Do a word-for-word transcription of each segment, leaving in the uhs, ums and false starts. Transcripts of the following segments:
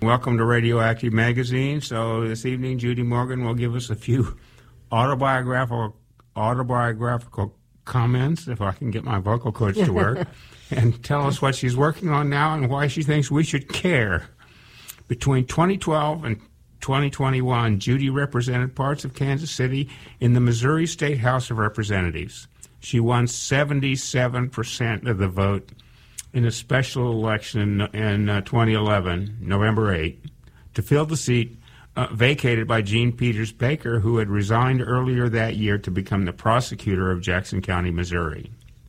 Welcome to Radioactive Magazine. So this evening, Judy Morgan will give us a few autobiographical autobiographical comments, if I can get my vocal cords to work, and tell us what she's working on now and why she thinks we should care. Between twenty twelve and twenty twenty-one, Judy represented parts of Kansas City in the Missouri State House of Representatives. She won seventy-seven percent of the vote in a special election in, in uh, twenty eleven, November eighth, to fill the seat uh, vacated by Jean Peters Baker, who had resigned earlier that year to become the prosecutor of Jackson County, Missouri.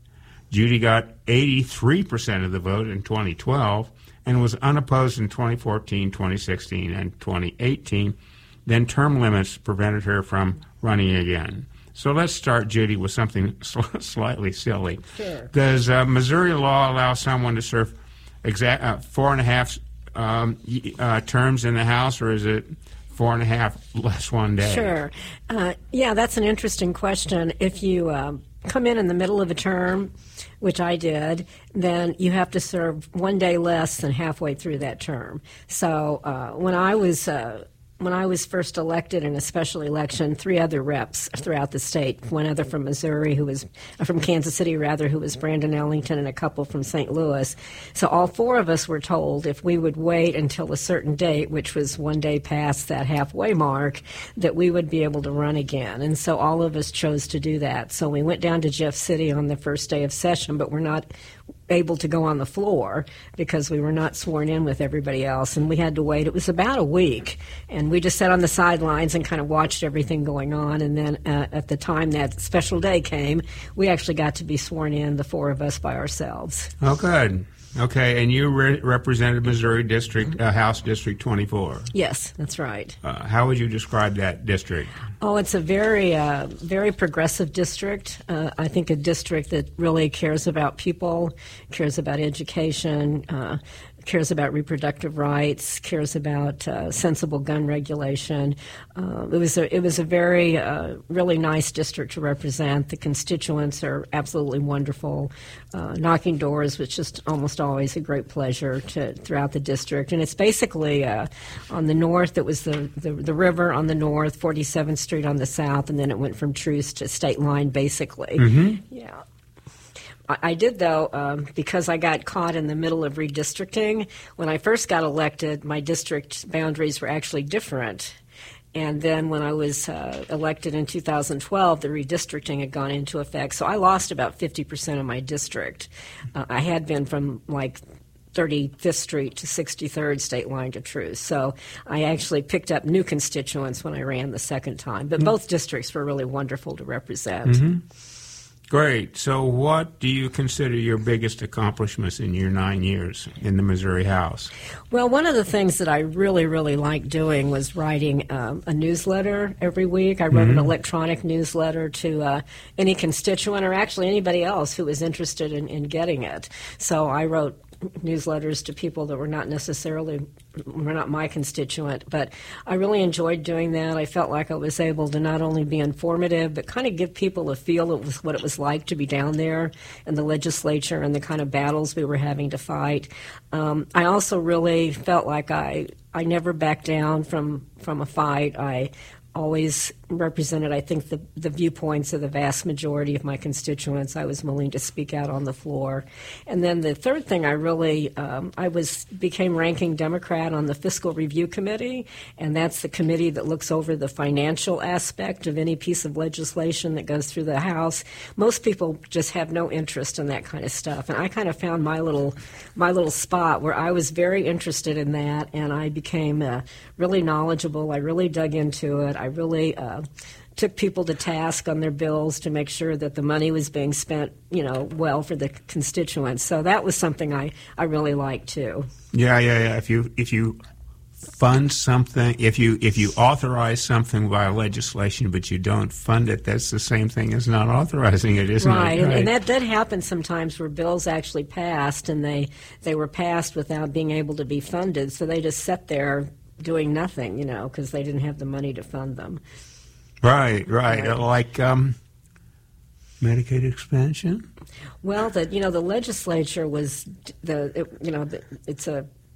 Judy got eighty-three percent of the vote in twenty twelve and was unopposed in twenty fourteen, twenty sixteen, and twenty eighteen. Then term limits prevented her from running again. So let's start, Judy, with something sl- slightly silly. Sure. Does uh, Missouri law allow someone to serve exact uh, four and a half um, uh, terms in the House, or is it four and a half less one day? Sure. Uh, yeah, that's an interesting question. If you um, come in in the middle of a term, which I did, then you have to serve one day less than halfway through that term. So uh, when I was uh, when I was first elected in a special election, three other reps throughout the state, one other from Missouri, who was uh, from Kansas City, rather, who was Brandon Ellington, and a couple from Saint Louis. So all four of us were told if we would wait until a certain date, which was one day past that halfway mark, that we would be able to run again. And so all of us chose to do that. So we went down to Jeff City on the first day of session, but we're not able to go on the floor because we were not sworn in with everybody else, and we had to wait. It was about a week, and we just sat on the sidelines and kind of watched everything going on. And then uh, at the time that special day came, we actually got to be sworn in, the four of us by ourselves. Oh, good. Okay, and you re- represented Missouri District, uh, House District twenty-four. Yes, that's right. Uh, how would you describe that district? Oh, it's a very, uh, very progressive district. Uh, I think a district that really cares about people, cares about education, uh, cares about reproductive rights, cares about uh, sensible gun regulation. Uh, it was a, it was a very, uh, really nice district to represent. The constituents are absolutely wonderful. Uh, knocking doors was just almost always a great pleasure to throughout the district. And it's basically uh, on the north, it was the, the, the river on the north, forty-seventh Street on the south, and then it went from Truce to State Line, basically. Mm-hmm. Yeah. I did, though, um, because I got caught in the middle of redistricting. When I first got elected, my district boundaries were actually different. And then when I was uh, elected in two thousand twelve, the redistricting had gone into effect. So I lost about fifty percent of my district. Uh, I had been from, like, thirty-fifth Street to sixty-third State Line to Truce. So I actually picked up new constituents when I ran the second time. But mm-hmm. both districts were really wonderful to represent. Mm-hmm. Great. So what do you consider your biggest accomplishments in your nine years in the Missouri House? Well, one of the things that I really, really liked doing was writing um, a newsletter every week. I wrote mm-hmm. an electronic newsletter to uh, any constituent or actually anybody else who was interested in, in getting it. So I wrote newsletters to people that were not necessarily were not my constituent, but I really enjoyed doing that. I felt like I was able to not only be informative, but kind of give people a feel of what it was like to be down there in the legislature and the kind of battles we were having to fight. Um, I also really felt like I I never backed down from, from a fight. I always represented, I think, the, the viewpoints of the vast majority of my constituents. I was willing to speak out on the floor. And then the third thing I really, um, I was became ranking Democrat on the Fiscal Review Committee, and that's the committee that looks over the financial aspect of any piece of legislation that goes through the House. Most people just have no interest in that kind of stuff, and I kind of found my little, my little spot where I was very interested in that, and I became uh, really knowledgeable. I really dug into it. I really uh, took people to task on their bills to make sure that the money was being spent, you know, well for the constituents. So that was something I, I really liked too. Yeah, yeah, yeah. If you if you fund something, if you if you authorize something via legislation but you don't fund it, that's the same thing as not authorizing it, isn't right. it? Right, and, and that did happen sometimes where bills actually passed and they they were passed without being able to be funded, so they just sat there doing nothing, you know, because they didn't have the money to fund them. Right, right. right. Like um, Medicaid expansion? Well, the you know the legislature was the it, you know the, it's a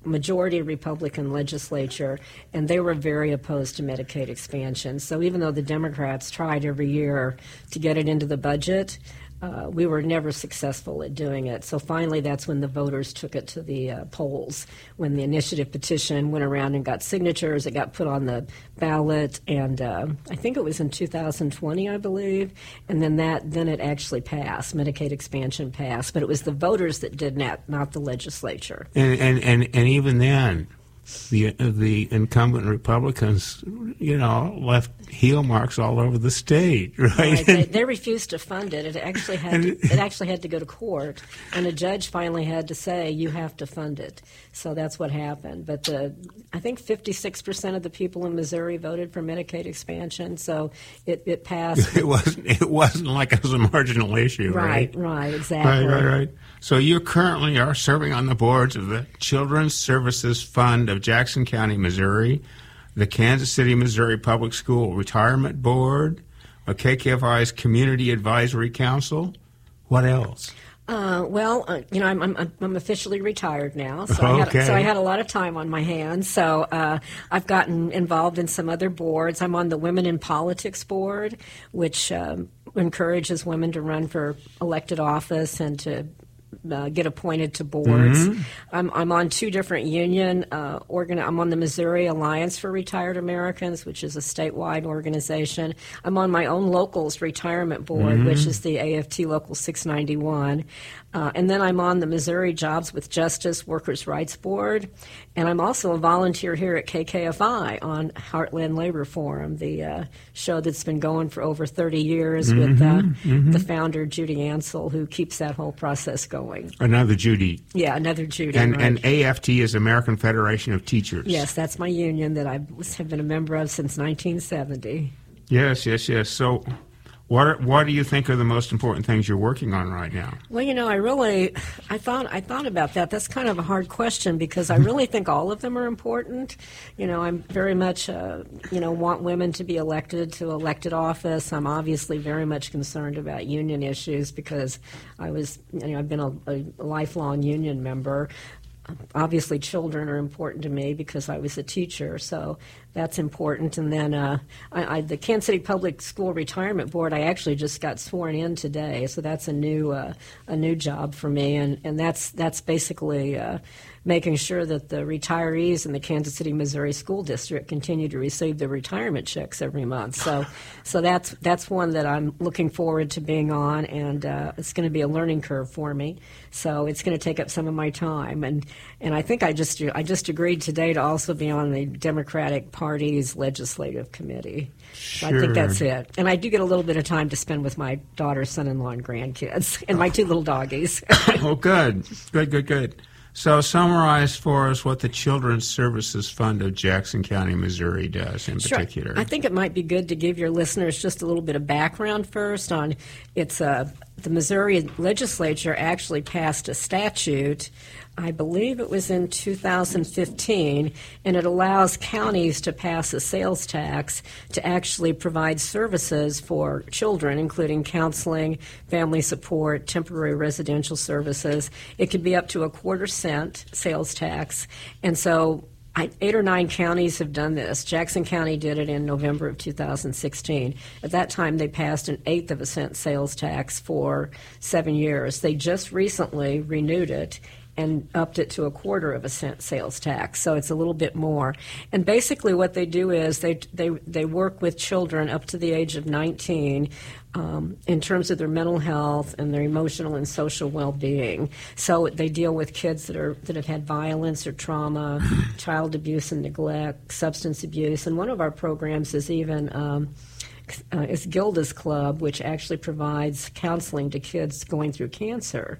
majority Republican legislature, and they were very opposed to Medicaid expansion. So even though the Democrats tried every year to get it into the budget, Uh, we were never successful at doing it. So finally, that's when the voters took it to the uh, polls, when the initiative petition went around and got signatures. It got put on the ballot, and uh, I think it was in two thousand twenty, I believe. And then that, then it actually passed. Medicaid expansion passed, but it was the voters that did not, not the legislature. And and, and, and even then, the the incumbent Republicans, you know, left heel marks all over the state, right? Right. They, they refused to fund it. It actually had to, it actually had to go to court, and a judge finally had to say, "You have to fund it." So that's what happened. But the I think fifty-six percent of the people in Missouri voted for Medicaid expansion, so it, it passed. It wasn't it wasn't like it was a marginal issue, right? Right. Right. Exactly. Right. Right. Right. So you currently are serving on the boards of the Children's Services Fund of Jackson County, Missouri, the Kansas City, Missouri Public School Retirement Board, a K K F I's Community Advisory Council. What else? Uh, well, uh, you know, I'm, I'm I'm officially retired now, so, okay. I had, so I had a lot of time on my hands. So uh, I've gotten involved in some other boards. I'm on the Women in Politics Board, which um, encourages women to run for elected office and to Uh, get appointed to boards. Mm-hmm. I'm, I'm on two different union uh, organ. I'm on the Missouri Alliance for Retired Americans, which is a statewide organization. I'm on my own locals retirement board, Mm-hmm. which is the A F T Local six ninety-one. Uh, and then I'm on the Missouri Jobs with Justice Workers' Rights Board. And I'm also a volunteer here at K K F I on Heartland Labor Forum, the uh, show that's been going for over thirty years mm-hmm, with uh, mm-hmm. the founder, Judy Ansel, who keeps that whole process going. Another Judy. Yeah, another Judy. And, right. and A F T is American Federation of Teachers. Yes, that's my union that I have been a member of since nineteen seventy. Yes, yes, yes. So what are, what do you think are the most important things you're working on right now? Well, you know, I really, I thought, I thought about that. That's kind of a hard question because I really think all of them are important. You know, I'm very much, uh, you know, want women to be elected to elected office. I'm obviously very much concerned about union issues because I was, you know, I've been a, a lifelong union member. Obviously, children are important to me because I was a teacher, so that's important. And then uh, I, I, the Kansas City Public School Retirement Board, I actually just got sworn in today, so that's a new uh, a new job for me, and, and that's that's basically uh, making sure that the retirees in the Kansas City, Missouri School District continue to receive their retirement checks every month. So, so that's that's one that I'm looking forward to being on, and uh, it's going to be a learning curve for me. So it's going to take up some of my time, and and I think I just I just agreed today to also be on the Democratic Party's legislative committee. So Sure. I think that's it. And I do get a little bit of time to spend with my daughter, son-in-law, and grandkids, and my two little doggies. Oh, good, good, good, good. So summarize for us what the Children's Services Fund of Jackson County, Missouri does in Sure. particular. I think it might be good to give your listeners just a little bit of background first on it's uh, the Missouri legislature actually passed a statute, I believe it was in two thousand fifteen, and it allows counties to pass a sales tax to actually provide services for children, including counseling, family support, temporary residential services. It could be up to a quarter cent sales tax. And so I, eight or nine counties have done this. Jackson County did it in November of two thousand sixteen. At that time, they passed an eighth of a cent sales tax for seven years. They just recently renewed it and upped it to a quarter of a cent sales tax, so it's a little bit more. And basically what they do is they they, they work with children up to the age of nineteen um, in terms of their mental health and their emotional and social well-being. So they deal with kids that are that have had violence or trauma, child abuse and neglect, substance abuse, and one of our programs is even um, uh, is Gilda's Club, which actually provides counseling to kids going through cancer.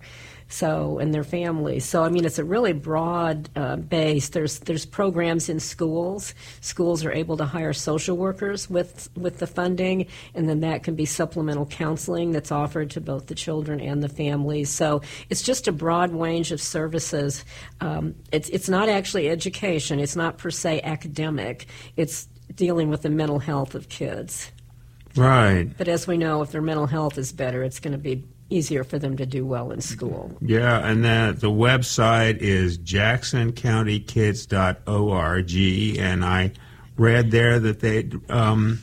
So and their families. So I mean, it's a really broad uh, base. There's there's programs in schools. Schools are able to hire social workers with with the funding, and then that can be supplemental counseling that's offered to both the children and the families. So it's just a broad range of services. Um, it's it's not actually education. It's not per se academic. It's dealing with the mental health of kids. Right. But as we know, if their mental health is better, it's going to be easier for them to do well in school. Yeah, and then the website is jackson county kids dot org, and I read there that they um,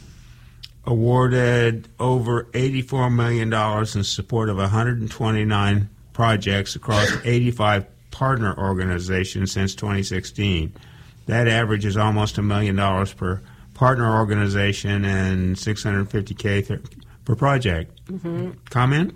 awarded over eighty-four million dollars in support of one hundred twenty-nine projects across eighty-five partner organizations since twenty sixteen. That average is almost a million dollars per partner organization and six hundred fifty thousand dollars per project. Mm-hmm. Comment?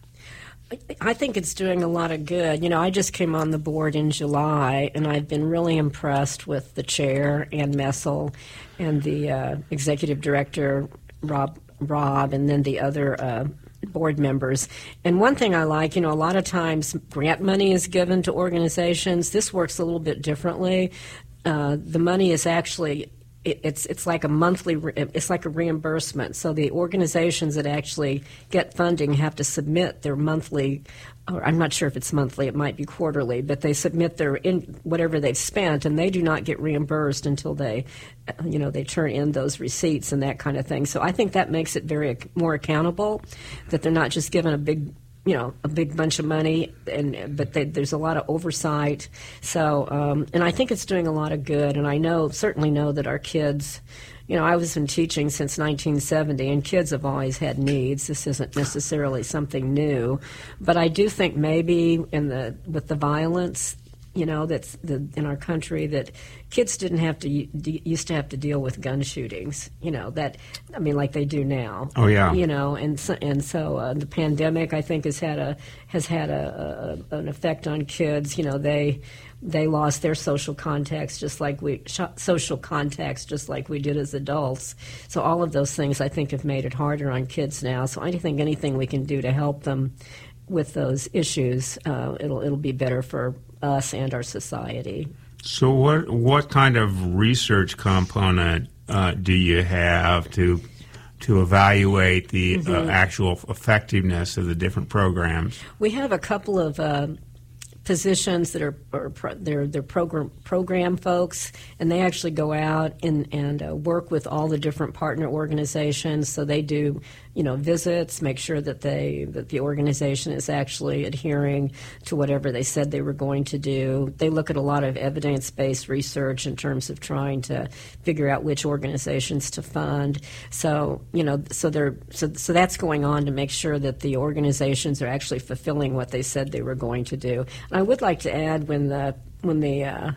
I think it's doing a lot of good. You know, I just came on the board in July, and I've been really impressed with the chair, Ann Messel, and the uh, executive director, Rob, Rob, and then the other uh, board members. And one thing I like, you know, a lot of times grant money is given to organizations. This works a little bit differently. Uh, the money is actually It's it's like a monthly, it's like a reimbursement. So the organizations that actually get funding have to submit their monthly, or I'm not sure if it's monthly, it might be quarterly, but they submit their in whatever they've spent, and they do not get reimbursed until they, you know, they turn in those receipts and that kind of thing. So I think that makes it very more accountable, that they're not just given a big, you know, a big bunch of money, and but they, there's a lot of oversight. So, um, and I think it's doing a lot of good. And I know, certainly know that our kids, you know, I was in teaching since nineteen seventy, and kids have always had needs. This isn't necessarily something new, but I do think maybe in the with the violence, you know, that's the, in our country, that kids didn't have to used to have to deal with gun shootings. You know, that I mean, like they do now. Oh yeah. You know, and so, and so uh, the pandemic, I think, has had a has had a, a an effect on kids. You know, they they lost their social contacts just like we social contacts just like we did as adults. So all of those things, I think, have made it harder on kids now. So I think anything we can do to help them with those issues, uh, it'll it'll be better for us and our society. So what what kind of research component uh, do you have to to evaluate the mm-hmm. uh, actual effectiveness of the different programs? We have a couple of uh, physicians that are, are pro, they're they're program program folks, and they actually go out and and uh, work with all the different partner organizations. So they do, you know, visits, make sure that they that the organization is actually adhering to whatever they said they were going to do. They look at a lot of evidence-based research in terms of trying to figure out which organizations to fund. So, you know, so they're so so that's going on to make sure that the organizations are actually fulfilling what they said they were going to do. And I would like to add, when the when the uh,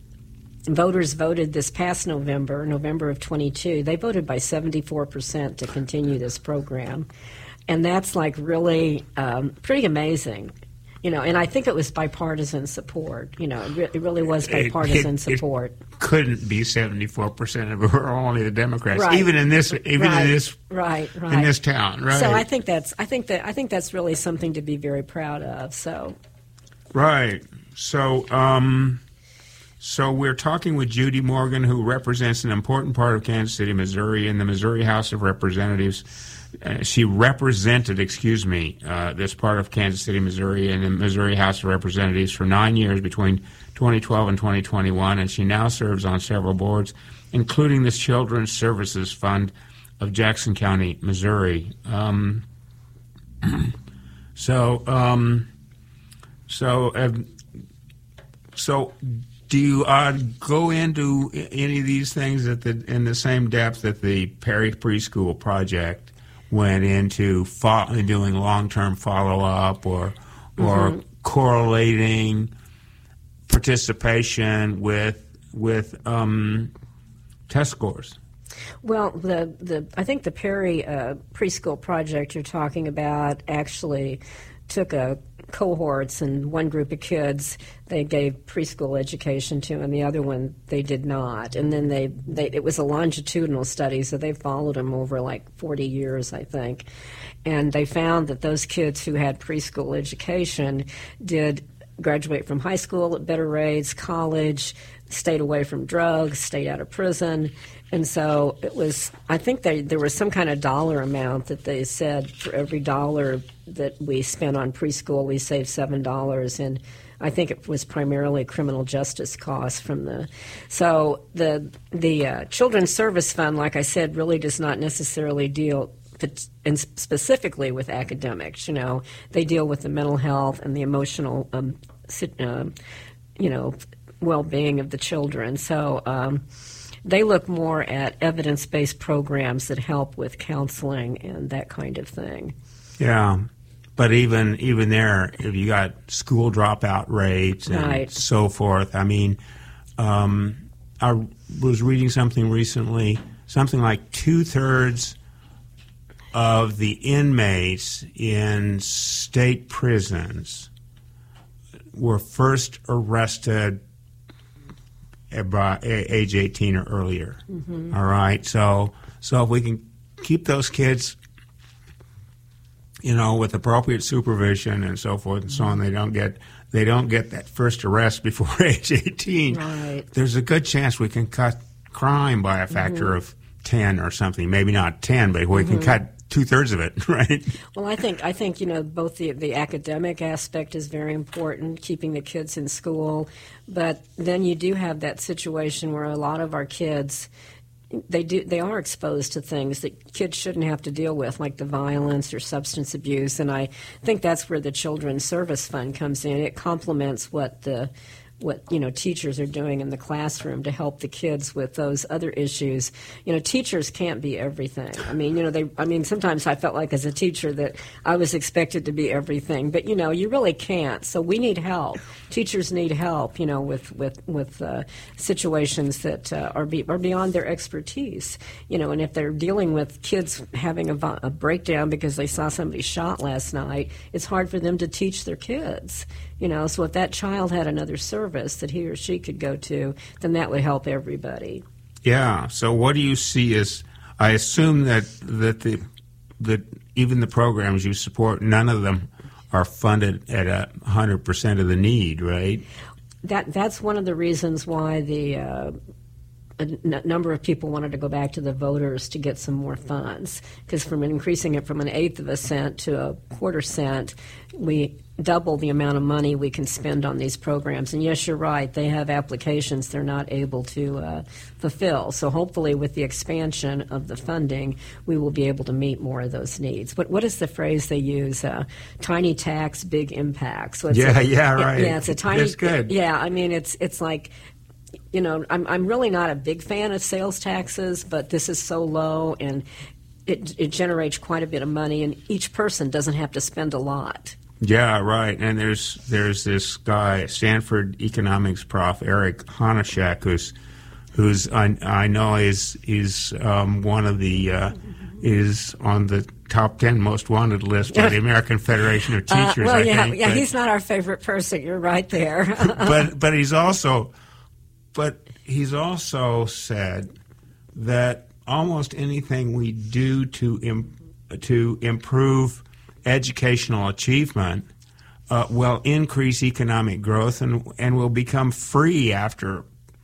voters voted this past November, November of twenty-two, they voted by seventy-four percent to continue this program. And that's like really um, pretty amazing. You know, and I think it was bipartisan support. You know, it, re- it really was bipartisan it, it, support. It couldn't be seventy-four percent of it were only the Democrats, right. even in this, even right. in this, right, right. in this town, right? So I think that's, I think that, I think that's really something to be very proud of. So, right. So, um, so we're talking with Judy Morgan, who represents an important part of Kansas City, Missouri, in the Missouri House of Representatives. Uh, she represented, excuse me, uh, this part of Kansas City, Missouri, in the Missouri House of Representatives for nine years between twenty twelve and twenty twenty-one, and she now serves on several boards, including the Children's Services Fund of Jackson County, Missouri. Um, so, um, so, uh, so. Do you uh, go into any of these things at the in the same depth that the Perry Preschool Project went into, fo- doing long-term follow-up or or mm-hmm. correlating participation with with um, test scores? Well, the the I think the Perry uh, Preschool Project you're talking about actually took a cohorts, and one group of kids they gave preschool education to, and the other one they did not. And then they, they it was a longitudinal study, so they followed them over like forty years, I think. And they found that those kids who had preschool education did graduate from high school at better rates, college, stayed away from drugs, stayed out of prison. And so it was, I think they, there was some kind of dollar amount that they said for every dollar that we spent on preschool, we saved seven dollars. And I think it was primarily criminal justice costs from the, so the, the uh, Children's Service Fund, like I said, really does not necessarily deal and specifically with academics. You know, they deal with the mental health and the emotional, um, uh, you know, well-being of the children. So um, they look more at evidence-based programs that help with counseling and that kind of thing. Yeah. But even even there, if you got school dropout rates and right. so forth, I mean, um, I was reading something recently, something like two-thirds of the inmates in state prisons were first arrested at age eighteen or earlier. Mm-hmm. All right? So, so if we can keep those kids, you know, with appropriate supervision and so forth and so on, they don't get they don't get that first arrest before age eighteen. Right. There's a good chance we can cut crime by a factor mm-hmm. of ten or something. Maybe not ten, but we mm-hmm. can cut two-thirds of it, right? Well, I think I think you know both the the academic aspect is very important, keeping the kids in school, but then you do have that situation where a lot of our kids, They do. They are exposed to things that kids shouldn't have to deal with, like the violence or substance abuse. And I think that's where the Children's Service Fund comes in. It complements what the what you know teachers are doing in the classroom to help the kids with those other issues. You know, teachers can't be everything. I mean, you know, they. I mean, sometimes I felt like as a teacher that I was expected to be everything, but you know, you really can't. So we need help. Teachers need help. You know, with with with uh, situations that uh, are be, are beyond their expertise. You know, and if they're dealing with kids having a, a breakdown because they saw somebody shot last night, it's hard for them to teach their kids. You know, so if that child had another service that he or she could go to, then that would help everybody. Yeah. So what do you see as? I assume that that the that even the programs you support, none of them are funded at a hundred percent of the need, right? That that's one of the reasons why the. Uh, A n- number of people wanted to go back to the voters to get some more funds, because from increasing it from an eighth of a cent to a quarter cent, we double the amount of money we can spend on these programs. And yes, you're right, they have applications they're not able to uh, fulfill. So hopefully with the expansion of the funding, we will be able to meet more of those needs. But what is the phrase they use? Uh, tiny tax, big impact. So it's yeah, a, yeah, right. It, yeah, it's a tiny. That's good. Yeah, I mean, it's it's like. You know, I'm I'm really not a big fan of sales taxes, but this is so low, and it it generates quite a bit of money, and each person doesn't have to spend a lot. Yeah, right. And there's there's this guy, Stanford economics prof Eric Hanashek, who's who's I, I know is is um, one of the uh, is on the top ten most wanted list by the American Federation of Teachers. Uh, well, I yeah, think. yeah, but, he's not our favorite person. You're right there. but but he's also. But he's also said that almost anything we do to im- to improve educational achievement uh, will increase economic growth and and will become free after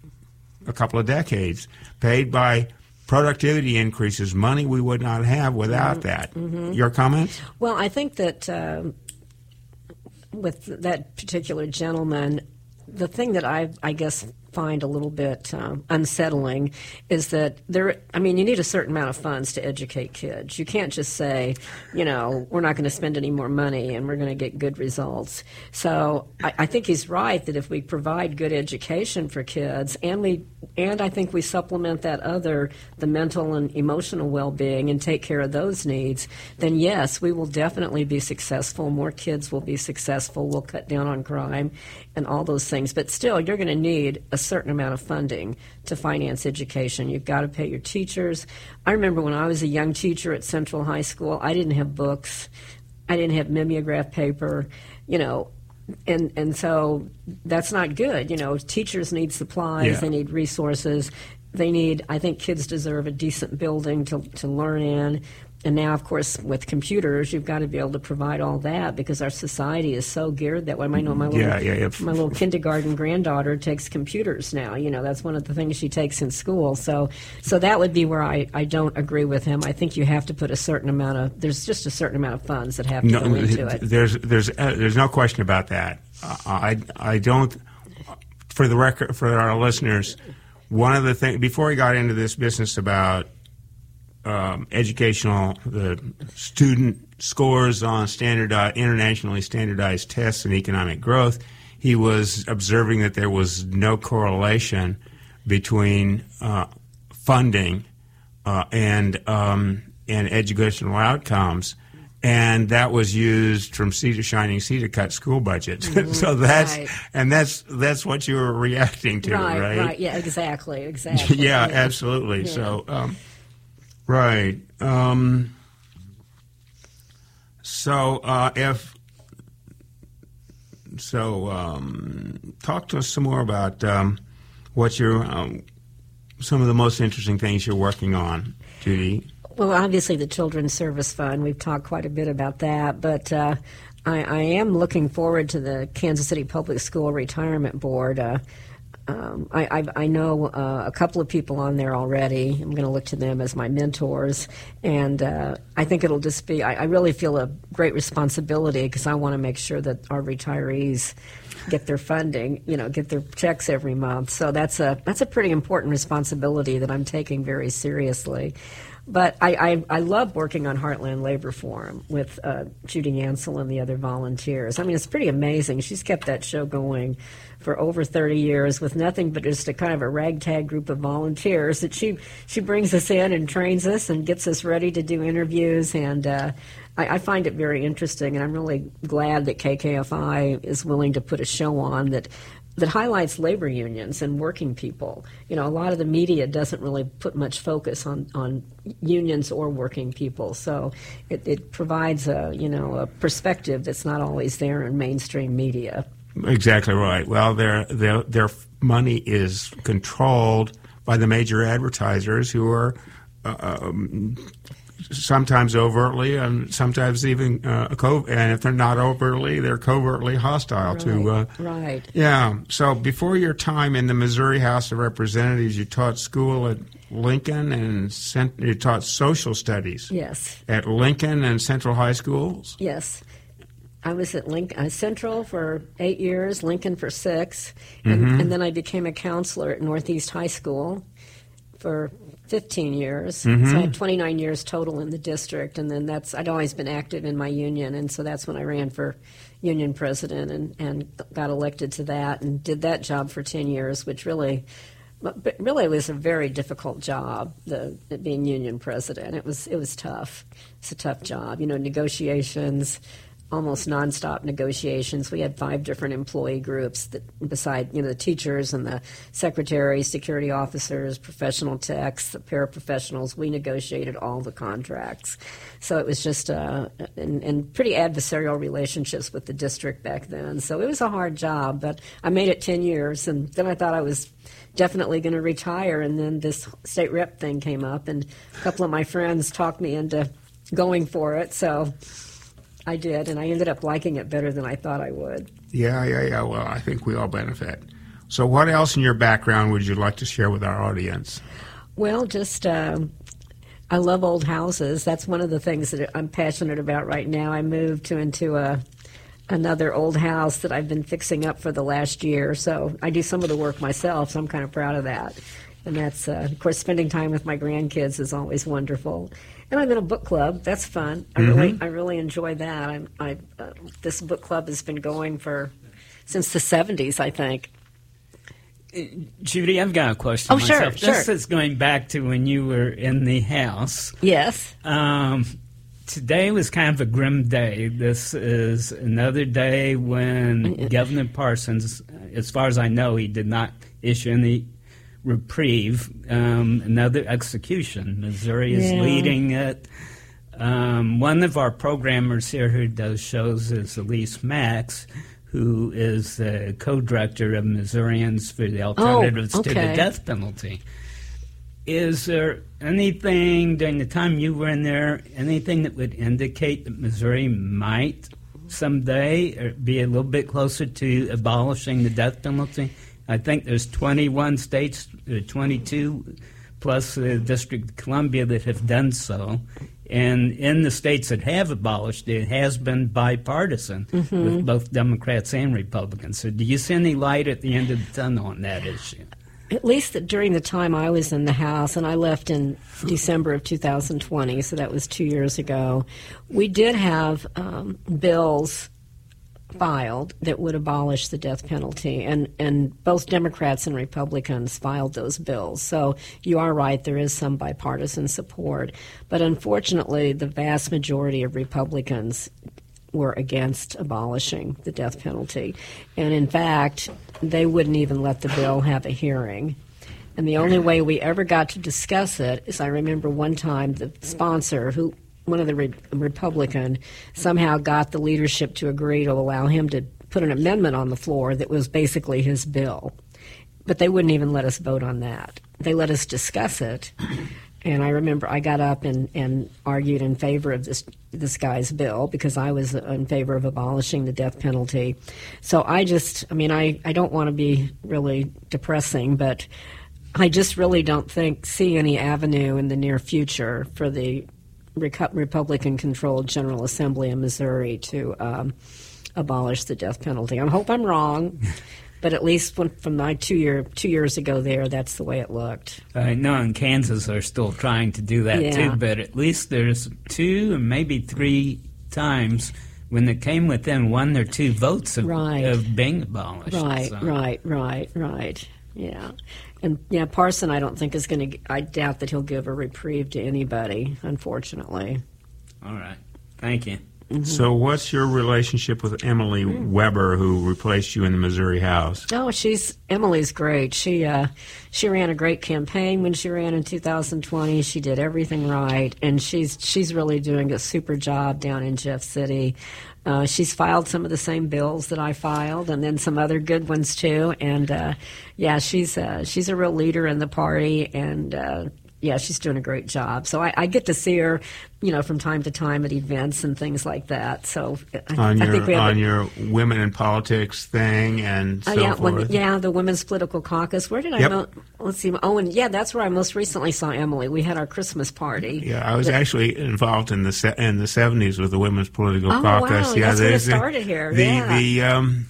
a couple of decades, paid by productivity increases, money we would not have without mm-hmm. that. Mm-hmm. Your comments? Well, I think that um, with that particular gentleman, the thing that I, I guess, find a little bit um, unsettling is that there, I mean, you need a certain amount of funds to educate kids. You can't just say, you know, we're not going to spend any more money and we're going to get good results. So I, I think he's right that if we provide good education for kids and we, and I think we supplement that other, the mental and emotional well-being and take care of those needs, then yes, we will definitely be successful. More kids will be successful. We'll cut down on crime and all those things. But still, you're going to need a certain amount of funding to finance education. You've got to pay your teachers. I remember when I was a young teacher at Central High School, I didn't have books. I didn't have mimeograph paper, you know, and and so that's not good. You know, teachers need supplies. Yeah. They need resources. They need, I think kids deserve a decent building to, to learn in. And now, of course, with computers, you've got to be able to provide all that because our society is so geared that way. I know my little, yeah, yeah, yeah. my little kindergarten granddaughter takes computers now. You know, that's one of the things she takes in school. So, so that would be where I, I don't agree with him. I think you have to put a certain amount of, there's just a certain amount of funds that have to no, go into it. There's there's uh, there's no question about that. Uh, I I don't. For the record, for our listeners, one of the things before he got into this business about um, educational, the student scores on standardized, internationally standardized tests in economic growth, he was observing that there was no correlation between uh, funding uh, and um, and educational outcomes. And that was used from sea to shining sea to cut school budgets. Mm-hmm. so that's right. and that's that's what you were reacting to, right? Right, right. Yeah, exactly, exactly. yeah, yeah, absolutely. Yeah. So, um, right. Um, so uh, if so, um, talk to us some more about um, what you're um, some of the most interesting things you're working on, Judy. Well, obviously the Children's Service Fund, we've talked quite a bit about that, but uh, I, I am looking forward to the Kansas City Public School Retirement Board. Uh, um, I, I, I know uh, a couple of people on there already. I'm going to look to them as my mentors, and uh, I think it'll just be, I, I really feel a great responsibility because I want to make sure that our retirees get their funding, you know, get their checks every month. So that's a, that's a pretty important responsibility that I'm taking very seriously. But I, I, I love working on Heartland Labor Forum with uh, Judy Ansel and the other volunteers. I mean, it's pretty amazing. She's kept that show going for over thirty years with nothing but just a kind of a ragtag group of volunteers that she, she brings us in and trains us and gets us ready to do interviews. And uh, I, I find it very interesting, and I'm really glad that K K F I is willing to put a show on that that highlights labor unions and working people. You know, a lot of the media doesn't really put much focus on, on unions or working people. So it, it provides a, you know, a perspective that's not always there in mainstream media. Exactly right. Well, their their their money is controlled by the major advertisers who are uh, um, sometimes overtly and sometimes even uh, co- and if they're not overtly, they're covertly hostile right, to. Uh, right. Yeah. So before your time in the Missouri House of Representatives, you taught school at Lincoln and cent- you taught social studies. Yes. At Lincoln and Central High Schools. Yes. I was at Lincoln, uh, Central for eight years, Lincoln for six, and, Mm-hmm. and then I became a counselor at Northeast High School for fifteen years. Mm-hmm. So I had twenty-nine years total in the district, and then that's I'd always been active in my union, and so that's when I ran for union president and, and got elected to that and did that job for ten years, which really but really was a very difficult job, the, the being union president. It was it was tough. It's a tough job. You know, negotiations, almost nonstop negotiations. We had five different employee groups that, beside you know the teachers and the secretaries, security officers, professional techs, the paraprofessionals. We negotiated all the contracts. So it was just uh, and, and pretty adversarial relationships with the district back then. So it was a hard job, but I made it ten years, and then I thought I was definitely going to retire, and then this state rep thing came up, and a couple of my friends talked me into going for it. So I did, and I ended up liking it better than I thought I would. Yeah, yeah, yeah. Well, I think we all benefit. So what else in your background would you like to share with our audience? Well, just um, I love old houses. That's one of the things that I'm passionate about right now. I moved to into a another old house that I've been fixing up for the last year. So I do some of the work myself, so I'm kind of proud of that. And that's, uh, of course, spending time with my grandkids is always wonderful. And I'm in a book club. That's fun. I Mm-hmm. really, I really enjoy that. I'm, I, uh, this book club has been going for since the seventies, I think. Judy, I've got a question Oh, sure, myself. sure. This is going back to when you were in the House. Yes. Um, today was kind of a grim day. This is another day when Governor Parsons, as far as I know, he did not issue any reprieve, um, another execution. Missouri is Yeah. leading it. Um, one of our programmers here who does shows is Elise Max, who is the co-director of Missourians for the Alternatives Oh, to the okay. Death Penalty. Is there anything during the time you were in there, anything that would indicate that Missouri might someday be a little bit closer to abolishing the death penalty? I think there's twenty-one states, uh, twenty-two plus the District of Columbia that have done so. And in the states that have abolished it, it has been bipartisan Mm-hmm. with both Democrats and Republicans. So do you see any light at the end of the tunnel on that issue? at least during the time I was in the House, and I left in December of two thousand twenty, so that was two years ago, we did have um, bills filed that would abolish the death penalty, and, and both Democrats and Republicans filed those bills. So you are right, there is some bipartisan support. But unfortunately, the vast majority of Republicans were against abolishing the death penalty. And in fact, they wouldn't even let the bill have a hearing. And the only way we ever got to discuss it is, I remember one time the sponsor, who one of the re- Republican, somehow got the leadership to agree to allow him to put an amendment on the floor that was basically his bill. But they wouldn't even let us vote on that. They let us discuss it. And I remember I got up and, and argued in favor of this this guy's bill because I was in favor of abolishing the death penalty. So I just, I mean, I, I don't want to be really depressing, but I just really don't think, see any avenue in the near future for the Republican-controlled General Assembly in Missouri to um, abolish the death penalty. I hope I'm wrong, but at least when, from my two year two years ago there, that's the way it looked. I know in Kansas they're still trying to do that Yeah. too, but at least there's two and maybe three times when it came within one or two votes of, Right. of being abolished. Right, so. right, right, right. Yeah. And yeah, Parson, I don't think is going to, I doubt that he'll give a reprieve to anybody, unfortunately. All right. Thank you. So what's your relationship with Emily Weber, who replaced you in the Missouri House? Oh, she's Emily's great. She uh, she ran a great campaign when she ran in two thousand twenty. She did everything right, and she's she's really doing a super job down in Jeff City. Uh, she's filed some of the same bills that I filed, and then some other good ones too. And uh, yeah, she's uh, she's a real leader in the party, and uh, yeah, she's doing a great job. So I, I get to see her, you know, from time to time at events and things like that. So I, On I your think we have on a, your women in politics thing and so Oh, yeah, forth. when, yeah, the Women's Political Caucus. Where did I Yep. mo- let's see. Oh, and yeah, that's where I most recently saw Emily. We had our Christmas party. Yeah, I was actually involved in the se- in the seventies with the Women's Political Oh, Caucus. wow, Yeah, that's when it there's the- started here, The yeah. the um,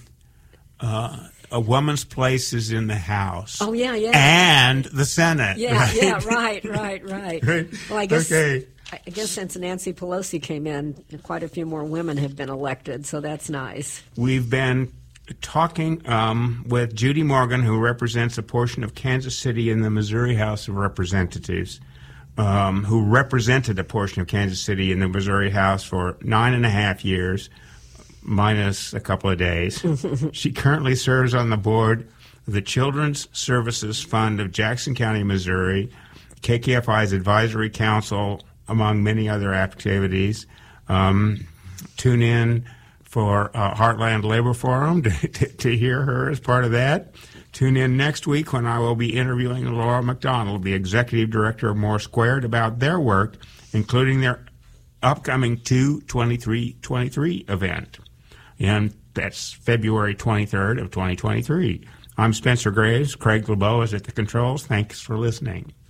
uh, a woman's place is in the House. Oh, yeah, yeah. And the Senate. Yeah, right? yeah, right, right, right. Right. Well, I guess Okay. I guess since Nancy Pelosi came in, quite a few more women have been elected, so that's nice. We've been talking um, with Judy Morgan, who represents a portion of Kansas City in the Missouri House of Representatives, um, who represented a portion of Kansas City in the Missouri House for nine and a half years, minus a couple of days. She currently serves on the board of the Children's Services Fund of Jackson County, Missouri, K K F I's Advisory Council, among many other activities. Um, tune in for uh, Heartland Labor Forum to, to, to hear her as part of that. Tune in next week when I will be interviewing Laura McDonald, the Executive Director of More Squared, about their work, including their upcoming two twenty-three twenty-three event. And that's February twenty-third of twenty twenty-three. I'm Spencer Graves. Craig LeBeau is at the controls. Thanks for listening.